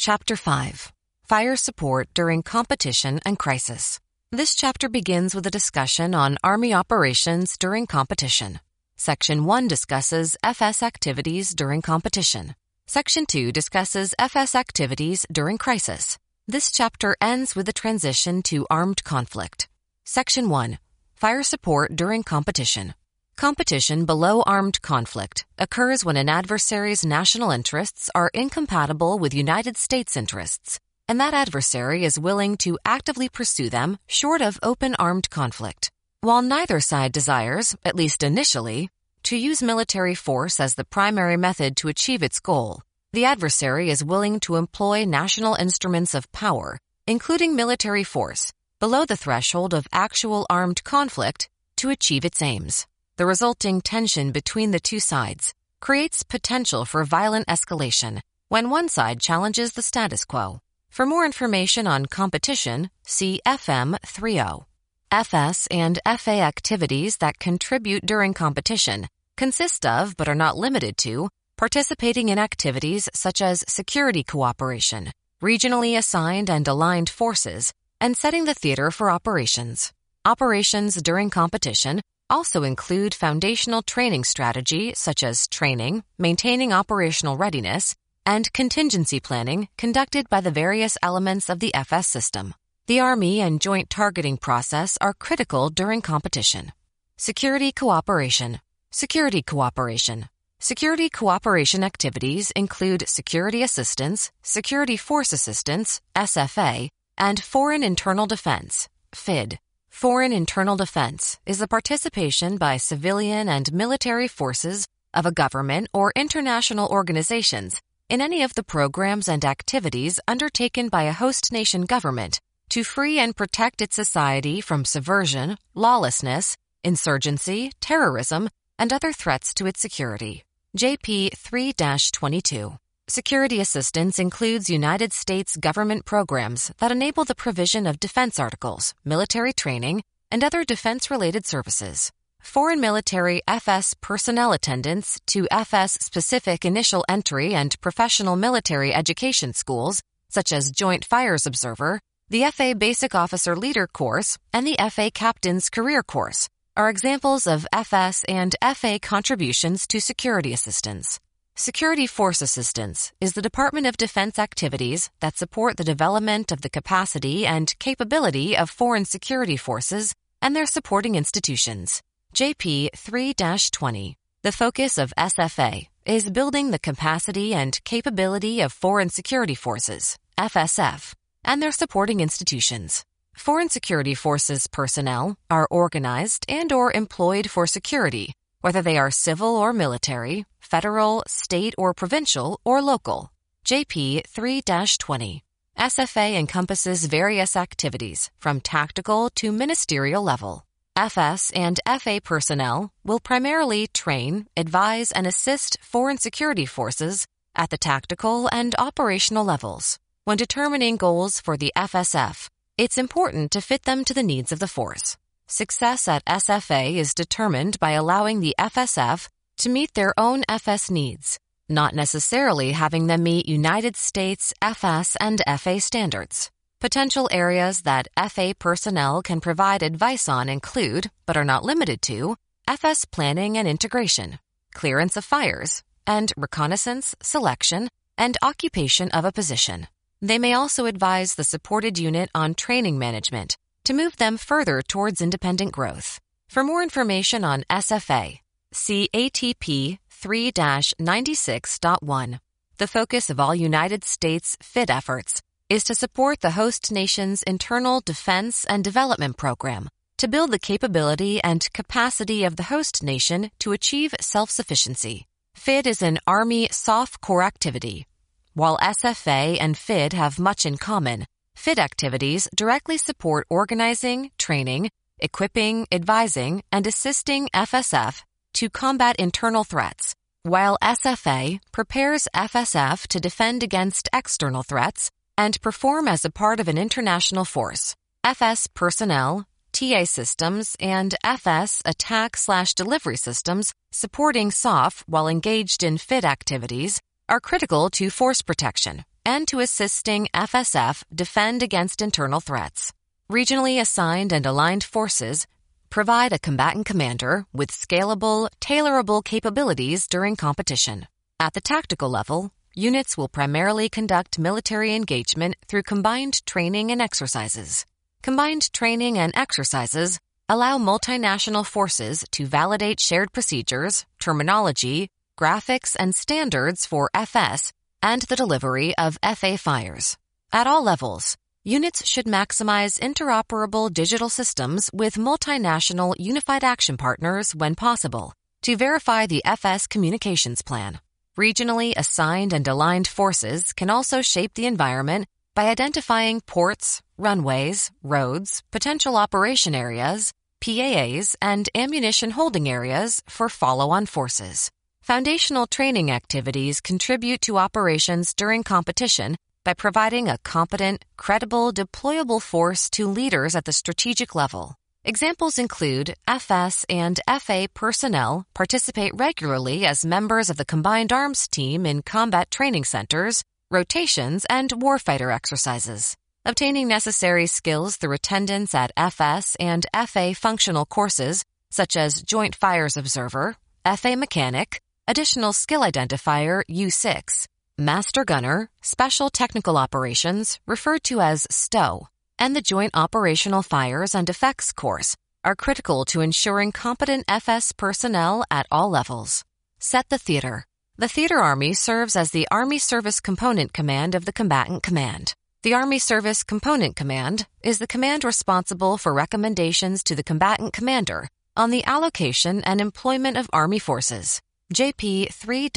Chapter 5. Fire Support During Competition and Crisis. This chapter begins with a discussion on Army operations during competition. Section 1 discusses FS activities during competition. Section 2 discusses FS activities during crisis. This chapter ends with a transition to armed conflict. Section 1. Fire support during competition. Competition below armed conflict occurs when an adversary's national interests are incompatible with United States interests, and that adversary is willing to actively pursue them short of open armed conflict. While neither side desires, at least initially, to use military force as the primary method to achieve its goal, the adversary is willing to employ national instruments of power, including military force, below the threshold of actual armed conflict to achieve its aims. The resulting tension between the two sides creates potential for violent escalation when one side challenges the status quo. For more information on competition, see FM 3.0. FS and FA activities that contribute during competition consist of, but are not limited to, participating in activities such as security cooperation, regionally assigned and aligned forces, and setting the theater for operations. Operations during competition also include foundational training strategy such as training, maintaining operational readiness, and contingency planning conducted by the various elements of the FS system. The Army and Joint Targeting Process are critical during competition. Security cooperation. Security cooperation. Security cooperation activities include security assistance, security force assistance, SFA, and foreign internal defense, FID. Foreign internal defense is the participation by civilian and military forces of a government or international organizations in any of the programs and activities undertaken by a host nation government to free and protect its society from subversion, lawlessness, insurgency, terrorism, and other threats to its security. JP 3-22. Security assistance includes United States government programs that enable the provision of defense articles, military training, and other defense-related services. Foreign military FS personnel attendance to FS-specific initial entry and professional military education schools, such as Joint Fires Observer, the FA Basic Officer Leader Course, and the FA Captain's Career Course, are examples of FS and FA contributions to security assistance. Security Force Assistance is the Department of Defense activities that support the development of the capacity and capability of foreign security forces and their supporting institutions. JP 3-20. The focus of SFA is building the capacity and capability of foreign security forces, FSF, and their supporting institutions. Foreign security forces personnel are organized and/or employed for security, whether they are civil or military, federal, state or provincial, or local. JP 3-20. SFA encompasses various activities from tactical to ministerial level. FS and FA personnel will primarily train, advise, and assist foreign security forces at the tactical and operational levels. When determining goals for the FSF, it's important to fit them to the needs of the force. Success at SFA is determined by allowing the FSF to meet their own FS needs, not necessarily having them meet United States FS and FA standards. Potential areas that FA personnel can provide advice on include, but are not limited to, FS planning and integration, clearance of fires, and reconnaissance, selection, and occupation of a position. They may also advise the supported unit on training management to move them further towards independent growth. For more information on SFA, see ATP 3-96.1. The focus of all United States FID efforts is to support the host nation's internal defense and development program to build the capability and capacity of the host nation to achieve self-sufficiency. FID is an Army SOF core activity. While SFA and FID have much in common, FID activities directly support organizing, training, equipping, advising, and assisting FSF to combat internal threats, while SFA prepares FSF to defend against external threats and perform as a part of an international force. FS personnel, TA systems, and FS attack/delivery systems supporting SOF while engaged in FID activities are critical to force protection, and to assisting FSF defend against internal threats. Regionally assigned and aligned forces provide a combatant commander with scalable, tailorable capabilities during competition. At the tactical level, units will primarily conduct military engagement through combined training and exercises. Combined training and exercises allow multinational forces to validate shared procedures, terminology, graphics, and standards for FS and the delivery of FA fires. At all levels, units should maximize interoperable digital systems with multinational unified action partners when possible to verify the FS communications plan. Regionally assigned and aligned forces can also shape the environment by identifying ports, runways, roads, potential operation areas, PAAs, and ammunition holding areas for follow-on forces. Foundational training activities contribute to operations during competition by providing a competent, credible, deployable force to leaders at the strategic level. Examples include FS and FA personnel participate regularly as members of the Combined Arms Team in combat training centers, rotations, and warfighter exercises. Obtaining necessary skills through attendance at FS and FA functional courses, such as Joint Fires Observer, FA Mechanic, Additional Skill Identifier U6, Master Gunner, Special Technical Operations, referred to as STO, and the Joint Operational Fires and Effects course are critical to ensuring competent FS personnel at all levels. Set the theater. The Theater Army serves as the Army Service Component Command of the Combatant Command. The Army Service Component Command is the command responsible for recommendations to the combatant commander on the allocation and employment of Army forces. JP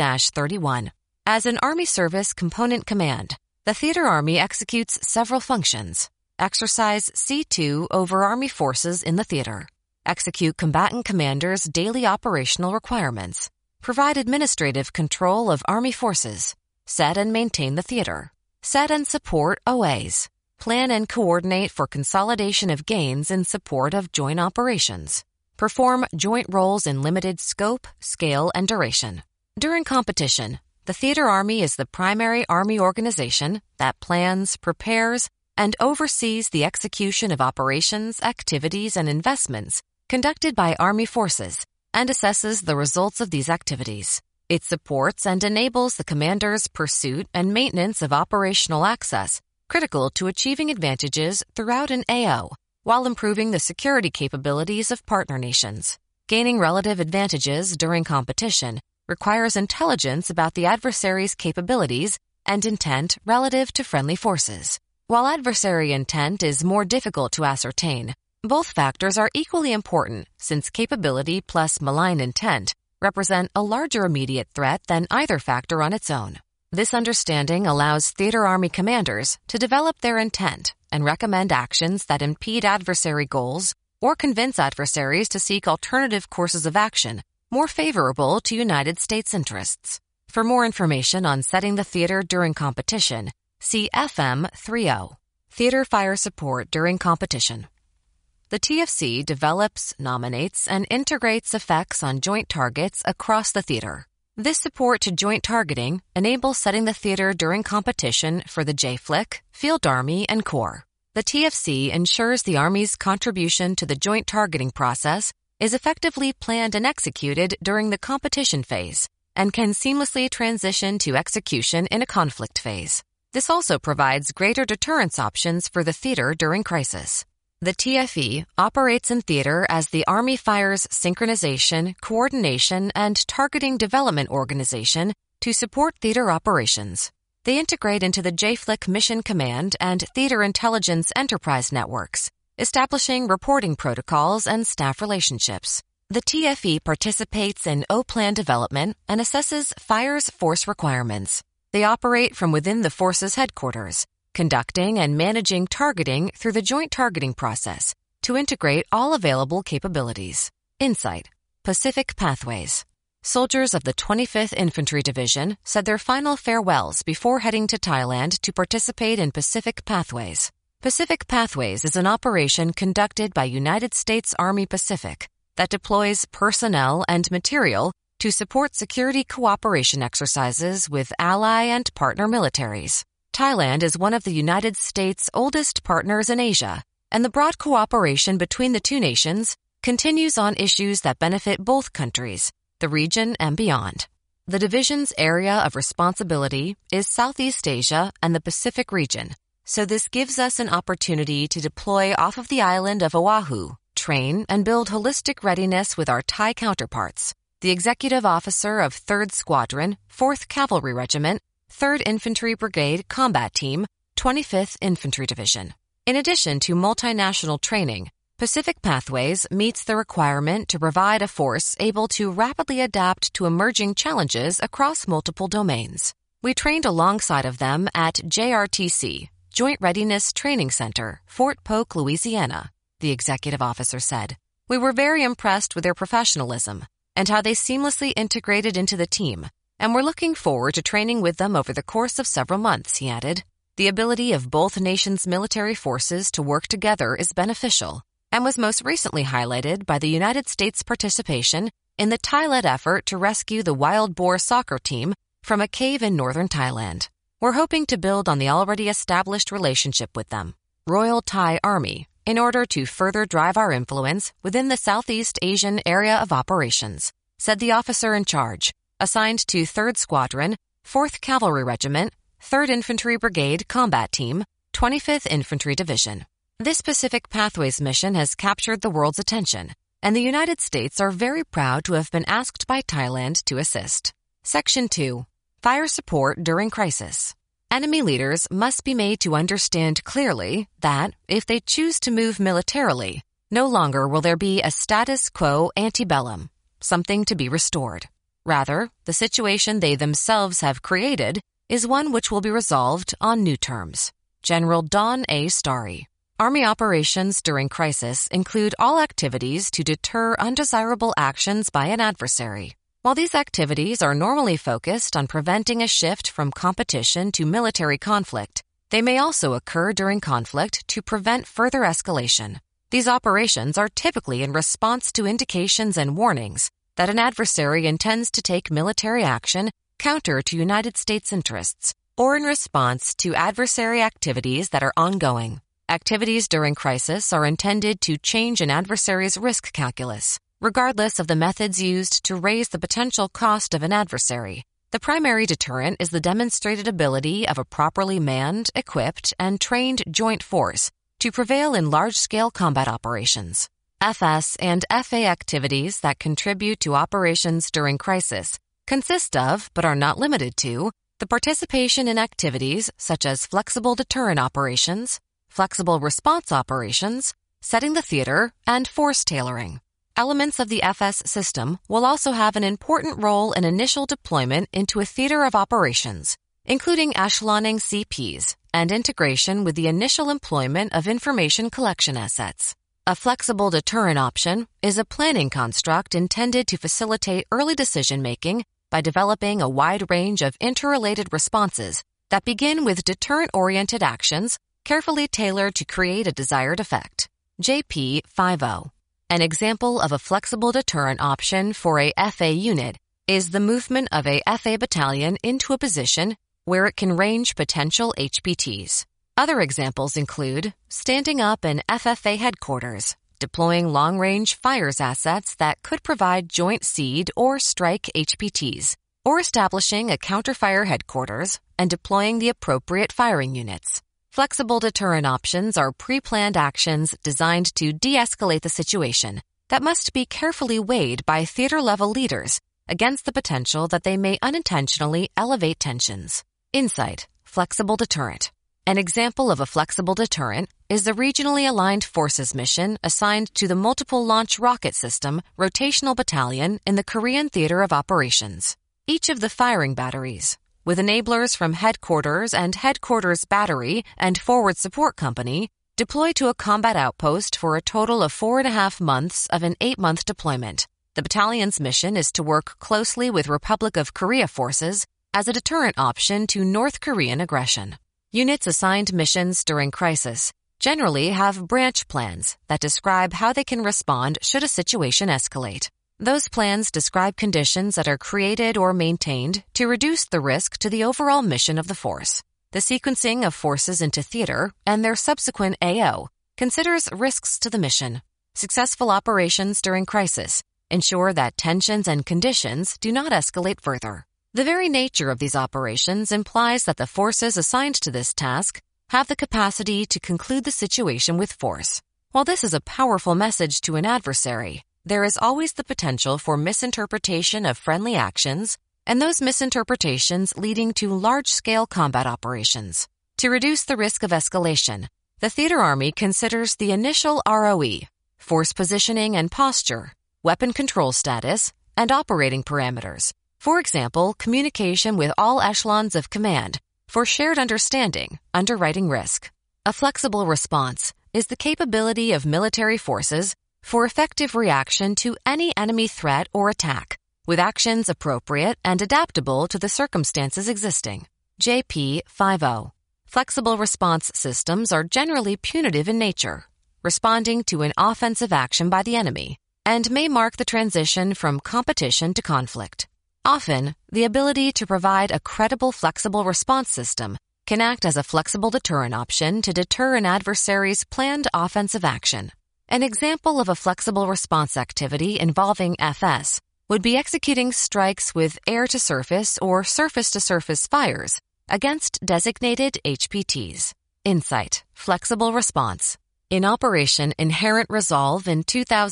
3-31. As an Army Service Component Command, the Theater Army executes several functions. Exercise C2 over Army forces in the theater. Execute combatant commanders' daily operational requirements. Provide administrative control of Army forces. Set and maintain the theater. Set and support OAs. Plan and coordinate for consolidation of gains in support of joint operations. Perform joint roles in limited scope, scale, and duration. During competition, the Theater Army is the primary Army organization that plans, prepares, and oversees the execution of operations, activities, and investments conducted by Army forces and assesses the results of these activities. It supports and enables the commander's pursuit and maintenance of operational access critical to achieving advantages throughout an AO, while improving the security capabilities of partner nations. Gaining relative advantages during competition requires intelligence about the adversary's capabilities and intent relative to friendly forces. While adversary intent is more difficult to ascertain, both factors are equally important since capability plus malign intent represent a larger immediate threat than either factor on its own. This understanding allows Theater Army commanders to develop their intent and recommend actions that impede adversary goals or convince adversaries to seek alternative courses of action more favorable to United States interests. For more information on setting the theater during competition, see FM 30, Theater Fire Support During Competition. The TFC develops, nominates, and integrates effects on joint targets across the theater. This support to joint targeting enables setting the theater during competition for the JFLC, Field Army, and Corps. The TFC ensures the Army's contribution to the joint targeting process is effectively planned and executed during the competition phase and can seamlessly transition to execution in a conflict phase. This also provides greater deterrence options for the theater during crisis. The TFE operates in theater as the Army Fires Synchronization, Coordination, and Targeting Development Organization to support theater operations. They integrate into the JFLC Mission Command and Theater Intelligence Enterprise networks, establishing reporting protocols and staff relationships. The TFE participates in O-Plan development and assesses Fires force requirements. They operate from within the force's headquarters, conducting and managing targeting through the joint targeting process to integrate all available capabilities. Insight: Pacific Pathways. Soldiers of the 25th Infantry Division said their final farewells before heading to Thailand to participate in Pacific Pathways. Pacific Pathways is an operation conducted by United States Army Pacific that deploys personnel and material to support security cooperation exercises with ally and partner militaries. Thailand is one of the United States' oldest partners in Asia, and the broad cooperation between the two nations continues on issues that benefit both countries, the region and beyond. The division's area of responsibility is Southeast Asia and the Pacific region, so this gives us an opportunity to deploy off of the island of Oahu, train, and build holistic readiness with our Thai counterparts, the Executive Officer of 3rd Squadron, 4th Cavalry Regiment, 3rd Infantry Brigade Combat Team, 25th Infantry Division. In addition to multinational training, Pacific Pathways meets the requirement to provide a force able to rapidly adapt to emerging challenges across multiple domains. We trained alongside of them at JRTC, Joint Readiness Training Center, Fort Polk, Louisiana, the executive officer said. We were very impressed with their professionalism and how they seamlessly integrated into the team, and we're looking forward to training with them over the course of several months, he added. The ability of both nations' military forces to work together is beneficial and was most recently highlighted by the United States' participation in the Thai-led effort to rescue the wild boar soccer team from a cave in northern Thailand. We're hoping to build on the already established relationship with them, Royal Thai Army, in order to further drive our influence within the Southeast Asian area of operations, said the officer in charge, assigned to 3rd Squadron, 4th Cavalry Regiment, 3rd Infantry Brigade Combat Team, 25th Infantry Division. This Pacific Pathways mission has captured the world's attention, and the United States are very proud to have been asked by Thailand to assist. Section 2. Fire Support During Crisis. Enemy leaders must be made to understand clearly that, if they choose to move militarily, no longer will there be a status quo antebellum, something to be restored. Rather, the situation they themselves have created is one which will be resolved on new terms. General Don A. Starry. Army operations during crisis include all activities to deter undesirable actions by an adversary. While these activities are normally focused on preventing a shift from competition to military conflict, they may also occur during conflict to prevent further escalation. These operations are typically in response to indications and warnings that an adversary intends to take military action counter to United States interests, or in response to adversary activities that are ongoing. Activities during crisis are intended to change an adversary's risk calculus, regardless of the methods used to raise the potential cost of an adversary. The primary deterrent is the demonstrated ability of a properly manned, equipped, and trained joint force to prevail in large-scale combat operations. FS and FA activities that contribute to operations during crisis consist of, but are not limited to, the participation in activities such as flexible deterrent operations, flexible response operations, setting the theater, and force tailoring. Elements of the FS system will also have an important role in initial deployment into a theater of operations, including echelonning CPs and integration with the initial employment of information collection assets. A flexible deterrent option is a planning construct intended to facilitate early decision-making by developing a wide range of interrelated responses that begin with deterrent-oriented actions carefully tailored to create a desired effect. JP 50. An example of a flexible deterrent option for a FA unit is the movement of a FA battalion into a position where it can range potential HPTs. Other examples include standing up an FFA headquarters, deploying long-range fires assets that could provide joint seed or strike HPTs, or establishing a counter-fire headquarters and deploying the appropriate firing units. Flexible deterrent options are pre-planned actions designed to de-escalate the situation that must be carefully weighed by theater-level leaders against the potential that they may unintentionally elevate tensions. Insight. Flexible deterrent. An example of a flexible deterrent is the Regionally Aligned Forces mission assigned to the Multiple Launch Rocket System Rotational Battalion in the Korean Theater of Operations. Each of the firing batteries, with enablers from Headquarters and Headquarters Battery and Forward Support Company, deploy to a combat outpost for a total of 4.5 months of an 8-month deployment. The battalion's mission is to work closely with Republic of Korea forces as a deterrent option to North Korean aggression. Units assigned missions during crisis generally have branch plans that describe how they can respond should a situation escalate. Those plans describe conditions that are created or maintained to reduce the risk to the overall mission of the force. The sequencing of forces into theater and their subsequent AO considers risks to the mission. Successful operations during crisis ensure that tensions and conditions do not escalate further. The very nature of these operations implies that the forces assigned to this task have the capacity to conclude the situation with force. While this is a powerful message to an adversary, there is always the potential for misinterpretation of friendly actions, and those misinterpretations leading to large-scale combat operations. To reduce the risk of escalation, the Theater Army considers the initial ROE, force positioning and posture, weapon control status, and operating parameters. For example, communication with all echelons of command for shared understanding, underwriting risk. A flexible response is the capability of military forces for effective reaction to any enemy threat or attack, with actions appropriate and adaptable to the circumstances existing. JP 50. Flexible response systems are generally punitive in nature, responding to an offensive action by the enemy, and may mark the transition from competition to conflict. Often, the ability to provide a credible flexible response system can act as a flexible deterrent option to deter an adversary's planned offensive action. An example of a flexible response activity involving FS would be executing strikes with air-to-surface or surface-to-surface fires against designated HPTs. Insight, flexible response. In Operation Inherent Resolve in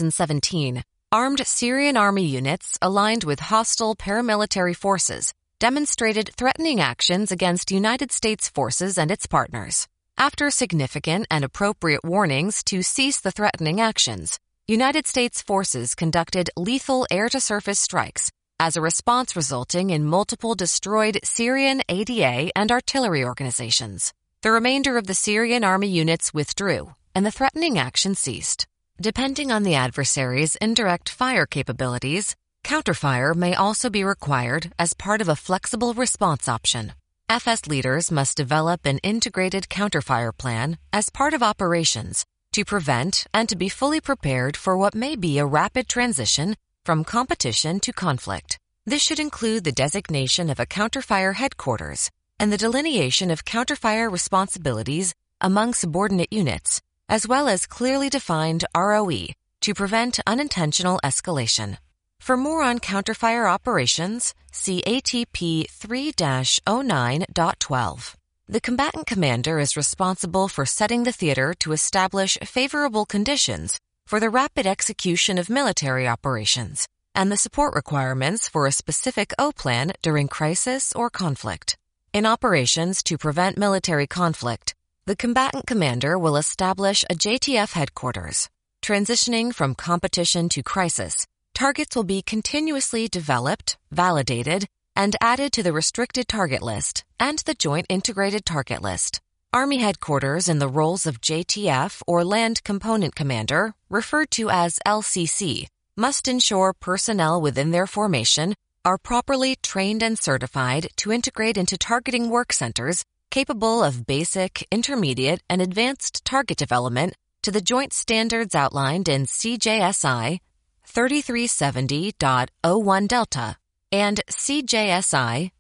2017, armed Syrian army units aligned with hostile paramilitary forces demonstrated threatening actions against United States forces and its partners. After significant and appropriate warnings to cease the threatening actions, United States forces conducted lethal air-to-surface strikes as a response resulting in multiple destroyed Syrian ADA and artillery organizations. The remainder of the Syrian army units withdrew, and the threatening action ceased. Depending on the adversary's indirect fire capabilities, counterfire may also be required as part of a flexible response option. FS leaders must develop an integrated counterfire plan as part of operations to prevent and to be fully prepared for what may be a rapid transition from competition to conflict. This should include the designation of a counterfire headquarters and the delineation of counterfire responsibilities among subordinate units, as well as clearly defined ROE to prevent unintentional escalation. For more on counterfire operations, see ATP 3-09.12. The combatant commander is responsible for setting the theater to establish favorable conditions for the rapid execution of military operations and the support requirements for a specific O-plan during crisis or conflict. In operations to prevent military conflict, the combatant commander will establish a JTF headquarters. Transitioning from competition to crisis, targets will be continuously developed, validated, and added to the restricted target list and the Joint Integrated Target List. Army headquarters in the roles of JTF or Land Component Commander, referred to as LCC, must ensure personnel within their formation are properly trained and certified to integrate into targeting work centers capable of basic, intermediate, and advanced target development to the joint standards outlined in CJSI 3370.01 Delta and CJSI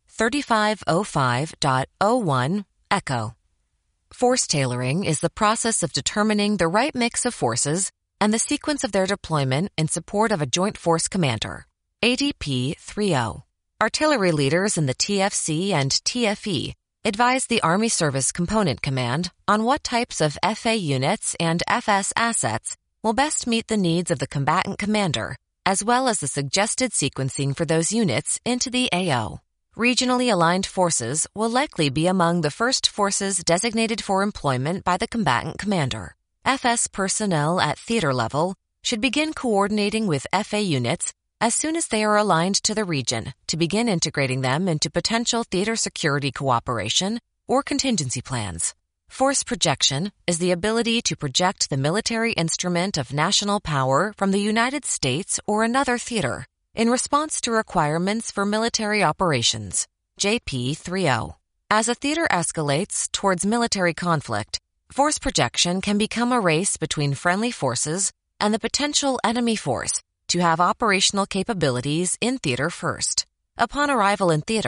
3505.01 Echo. Force tailoring is the process of determining the right mix of forces and the sequence of their deployment in support of a joint force commander. ADP 30. Artillery leaders in the TFC and TFE advise the Army Service Component Command on what types of FA units and FS assets will best meet the needs of the combatant commander, as well as the suggested sequencing for those units into the AO. Regionally aligned forces will likely be among the first forces designated for employment by the combatant commander. FS personnel at theater level should begin coordinating with FA units as soon as they are aligned to the region to begin integrating them into potential theater security cooperation or contingency plans. Force projection is the ability to project the military instrument of national power from the United States or another theater in response to requirements for military operations. JP 30. As a theater escalates towards military conflict, force projection can become a race between friendly forces and the potential enemy force to have operational capabilities in theater first. Upon arrival in theater,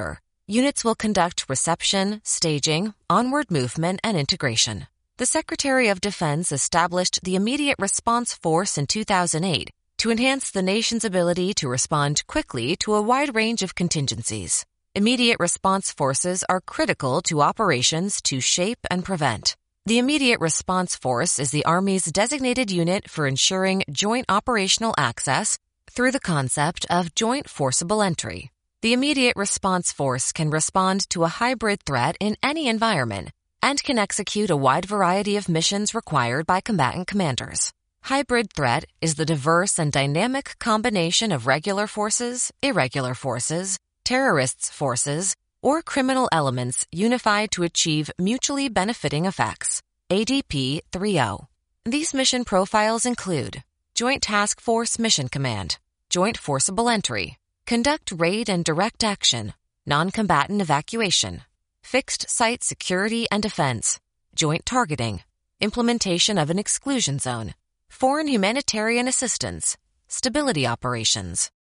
Units will conduct reception, staging, onward movement, and integration. The Secretary of Defense established the Immediate Response Force in 2008 to enhance the nation's ability to respond quickly to a wide range of contingencies. Immediate response forces are critical to operations to shape and prevent. The Immediate Response Force is the Army's designated unit for ensuring joint operational access through the concept of joint forcible entry. The Immediate Response Force can respond to a hybrid threat in any environment and can execute a wide variety of missions required by combatant commanders. Hybrid threat is the diverse and dynamic combination of regular forces, irregular forces, terrorists' forces, or criminal elements unified to achieve mutually benefiting effects. ADP 3.0. These mission profiles include Joint Task Force Mission Command, Joint Forcible Entry, Conduct Raid and Direct Action, Non-Combatant Evacuation, Fixed Site Security and Defense, Joint Targeting, Implementation of an Exclusion Zone, Foreign Humanitarian Assistance, Stability Operations.